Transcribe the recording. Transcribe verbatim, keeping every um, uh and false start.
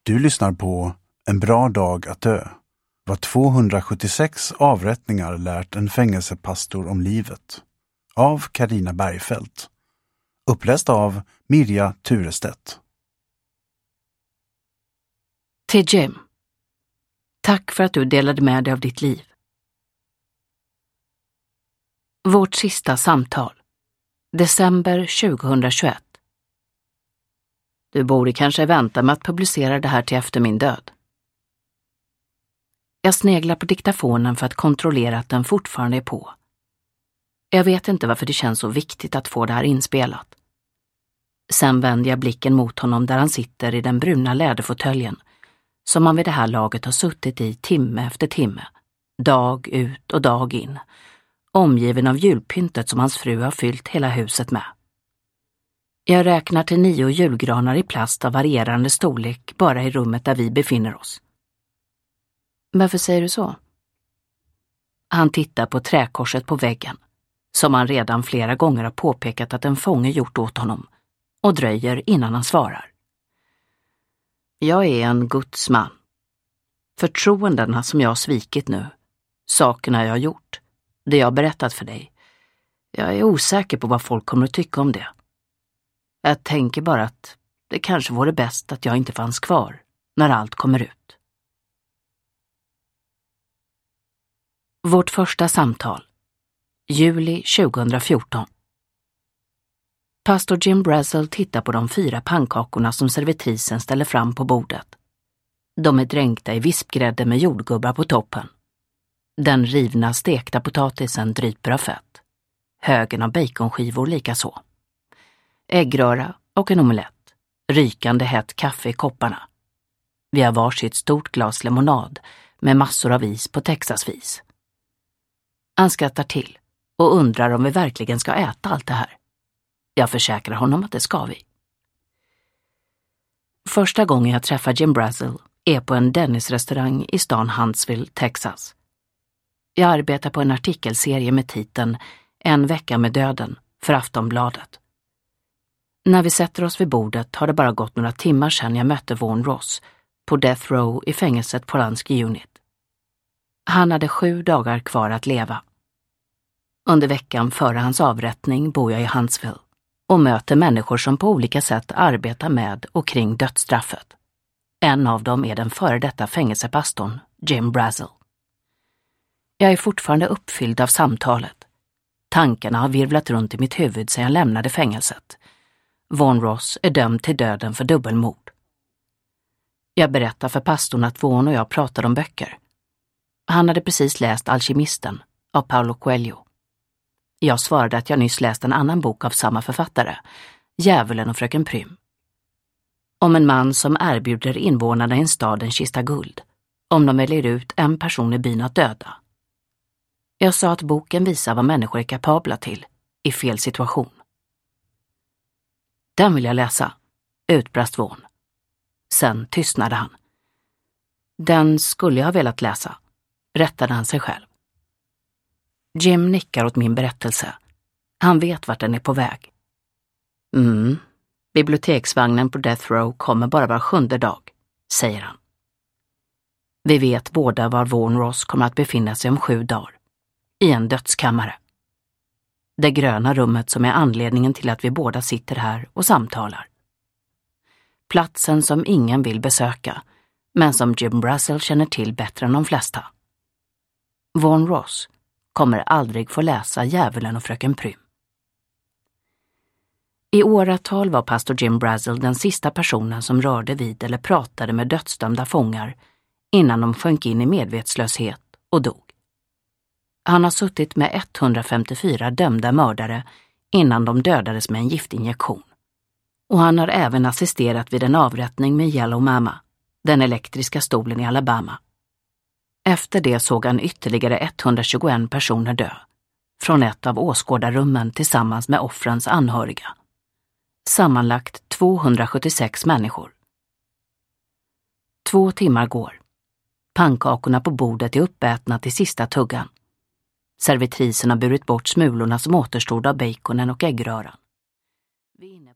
Du lyssnar på En bra dag att dö. Vad tvåhundrasjuttiosex avrättningar lärt en fängelsepastor om livet. Av Carina Bergfeldt. Uppläst av Mirja Turestedt. Till Jim. Tack för att du delade med dig av ditt liv. Vårt sista samtal. December tjugohundratjugoett. Du borde kanske vänta med att publicera det här till efter min död. Jag sneglar på diktafonen för att kontrollera att den fortfarande är på. Jag vet inte varför det känns så viktigt att få det här inspelat. Sen vänder jag blicken mot honom där han sitter i den bruna läderfåtöljen som han vid det här laget har suttit i timme efter timme, dag ut och dag in, omgiven av julpyntet som hans fru har fyllt hela huset med. Jag räknar till nio julgranar i plast av varierande storlek bara i rummet där vi befinner oss. Varför säger du så? Han tittar på träkorset på väggen, som han redan flera gånger har påpekat att en fånge gjort åt honom, och dröjer innan han svarar. Jag är en Guds man. Förtroendena som jag har svikit nu, sakerna jag har gjort, det jag har berättat för dig. Jag är osäker på vad folk kommer att tycka om det. Jag tänker bara att det kanske vore bäst att jag inte fanns kvar när allt kommer ut. Vårt första samtal. Juli tjugohundrafjorton. Pastor Jim Brazel tittar på de fyra pannkakorna som servitrisen ställer fram på bordet. De är dränkta i vispgrädde med jordgubbar på toppen. Den rivna stekta potatisen dryper av fett. Högen av baconskivor lika så. Äggröra och en omelett. Rykande hett kaffe i kopparna. Vi har varsitt stort glas lemonad med massor av is på Texasvis. Han skrattar till och undrar om vi verkligen ska äta allt det här. Jag försäkrar honom att det ska vi. Första gången jag träffar Jim Brazel är på en Dennis-restaurang i stan Huntsville, Texas. Jag arbetar på en artikelserie med titeln En vecka med döden för Aftonbladet. När vi sätter oss vid bordet har det bara gått några timmar sedan jag mötte Vaughn Ross på Death Row i fängelset Polanski Unit. Han hade sju dagar kvar att leva. Under veckan före hans avrättning bor jag i Huntsville och möter människor som på olika sätt arbetar med och kring dödsstraffet. En av dem är den före detta fängelsepastorn, Jim Brazel. Jag är fortfarande uppfylld av samtalet. Tankarna har virvlat runt i mitt huvud sedan jag lämnade fängelset. Vaughn Ross är dömd till döden för dubbelmord. Jag berättar för pastorn att Vaughn och jag pratade om böcker. Han hade precis läst Alkemisten av Paulo Coelho. Jag svarade att jag nyss läst en annan bok av samma författare, Djävulen och fröken Prym. Om en man som erbjuder invånarna i en stad en kista guld, om de väljer ut en person i byn att döda. Jag sa att boken visar vad människor är kapabla till i fel situation. Den vill jag läsa, utbrast Vaughn. Sen tystnade han. Den skulle jag ha velat läsa, rättade han sig själv. Jim nickar åt min berättelse. Han vet vart den är på väg. Mm, biblioteksvagnen på Death Row kommer bara var sjunde dag, säger han. Vi vet båda var Vaughn Ross kommer att befinna sig om sju dagar. I en dödskammare. Det gröna rummet som är anledningen till att vi båda sitter här och samtalar. Platsen som ingen vill besöka, men som Jim Brazel känner till bättre än de flesta. Vaughn Ross kommer aldrig få läsa Djävulen och fröken Prym. I åratal var pastor Jim Brazel den sista personen som rörde vid eller pratade med dödsdömda fångar innan de sjönk in i medvetslöshet och dog. Han har suttit med etthundrafemtiofyra dömda mördare innan de dödades med en giftinjektion. Och han har även assisterat vid en avrättning med Yellow Mama, den elektriska stolen i Alabama. Efter det såg han ytterligare etthundratjugoett personer dö, från ett av åskådarrummen tillsammans med offrens anhöriga. Sammanlagt tvåhundrasjuttiosex människor. Två timmar går. Pannkakorna på bordet är uppätna till sista tuggan. Servitrisen har burit bort smulorna som återstod av baconen och äggröran. Vi